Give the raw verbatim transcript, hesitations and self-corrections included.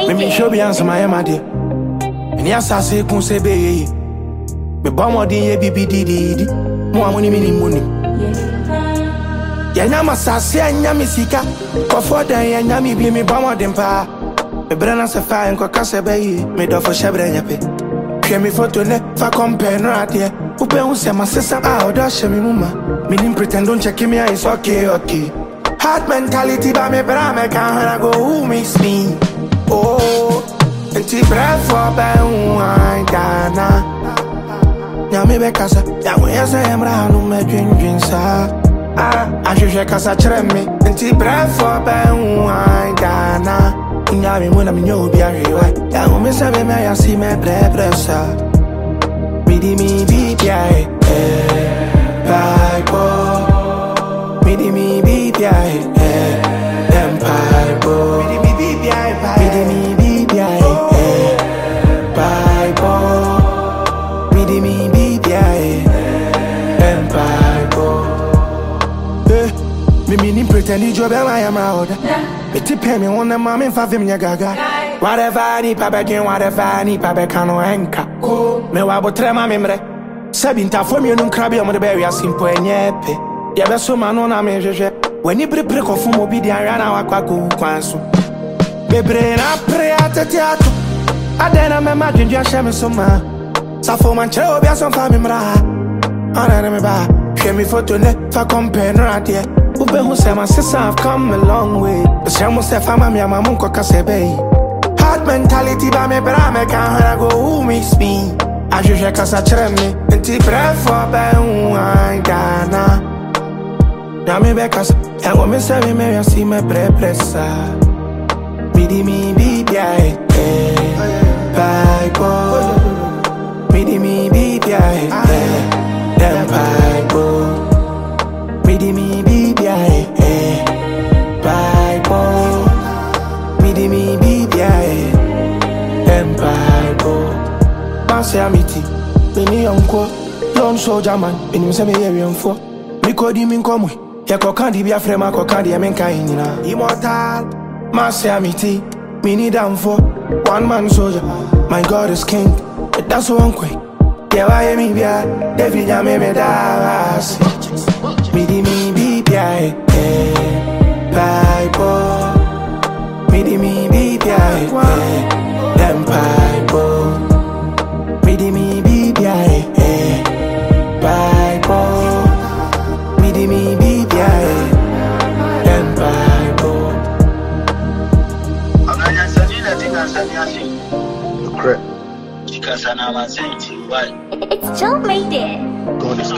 made me it. show be answer my my dear. And yes, I say kun se be. Me ba mo din ye bibi di di di. Mo amuni mini muni. Ya nyama sase anya me sika. Ko for dan ya nyama bi me ba mo din pa. Me brana se fa en ko kase be. Me do for shebre nyape. Hwe me photo ne fa compare no ade. Upe hu se masesa ah odo hye me muma. Me nim pretend don't check me is okay okay. Hard mentality ba me bra me can go who miss me. Oh, and ti breath for ben wine dana. Ya me be kasa, ya we say emra no me dwin dwin sa. Ah, I should kasa chere me. And ti breath for ben wine dana. Ya me mona me nyo bi ahwe. Ya me say me me ya si me bre bre sa. Me di mi bi ya eh. Bye boy. Me di mi bi ya eh. Empire boy. Me di mi bi ya eh. Me di mi bi ya eh. Bye boy. Me di mi bi ya eh. Empire boy. Eh, me me nim pretend you job am I am out. Me ti pay me one man me fa vim nya gaga. Whatever I need pa begin, whatever I need pa be kanu enka. Me wa botre ma me mre. Sabi nta fo me no krabe am de be wi asimpo enyepe. Ya be so ma no na me hwehwe. Wani bre bre ko fom obi di anwa na wakwa ko kwan so. Bebre na pre atete ato. Adena me ma dwendwa hye me so ma. Safo man chere obi asom fa me mra. Ana na me ba. Hwe me photo ne fa compare no ade. Ube hu se my sister have come a long way. The same say fama me ama mun ko kase be. Hard mentality ba me bra me can go who miss me. I should kasa chere me. Enti breath for ben wine dana. Na me be kasa. Ya go me say me me see me bre pressa. Me di mi bi bia eh. Bye boy. Me di mi bi bia eh. Dem bye boy. Me di mi bi bia eh. Bye boy. Me di mi bi bia eh. Dem bye boy. Bounce amity. Me ni onko. Lone soldier man. Me ni say me here enfo. Me ko di mi nkomo. Ya ko kandi bia frema ko kandi ya menka nyina. Immortal. Master amity. Me need them for one man soldier. My God is king. That's one quick. Yeah, why me bia? David ya me me das. Me di mi bi bia eh. Bye boy. Me di mi bi bia eh. Dem bye boy. Me di mi bi bia eh. Bye boy. Me di mi bi bia eh. Dem bye boy. Correct. Because I know my saying to you, what? It's Joe made it. God is